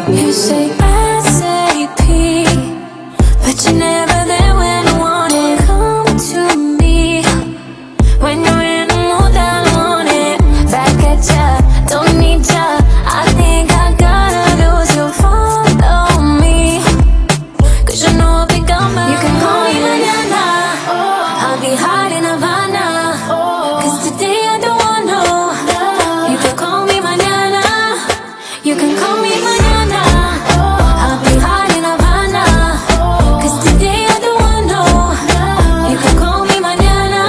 You say ASAP, but you're never there when I want it. Come to me when you're in the mood that I want it. Back at ya, don't need ya. I think I gotta lose you. Follow me, 'cause you know I'll be gone by. You can call me mañana, I'll be hot in Havana, 'cause today I don't want no. You can call me mañana, you can call me mañana, I'll be hot in Havana, 'cause today I don't want no. You can call me mañana.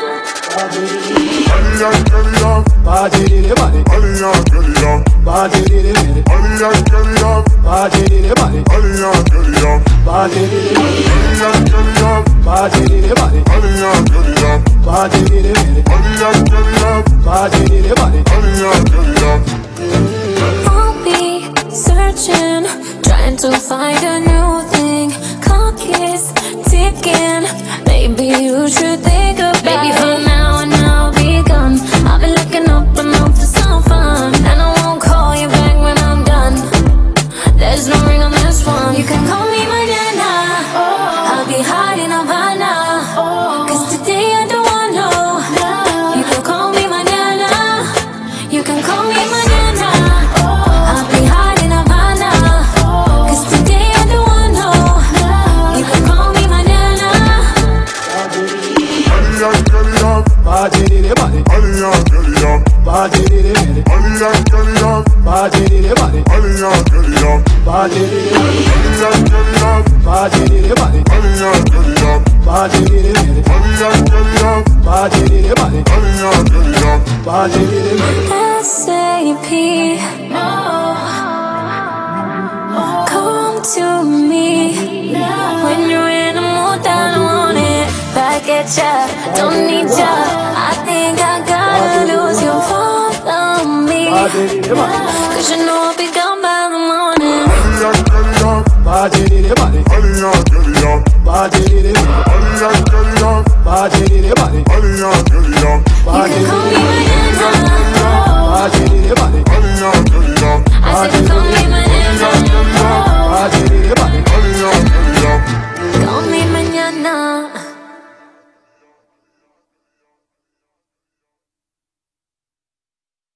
I'll be searching, trying to find a new thing. Clock is ticking, maybe you should think about maybe for now and I'll be gone. I'll be looking up and out for some fun, and I won't call you back when I'm done. There's no ring on this one. You can call me mañana, I'll be hot in Havana, 'cause today I don't want no. You can call me mañana, you can call me mañana, I'll be hot in Havana, 'cause today I don't want no. You can call me mañana. ASAP, come to me when you're in the mood that I want it. Back at ya, don't need ya. I think I gotta lose you. Follow me, 'cause you know I'll be gone by the morning. You can call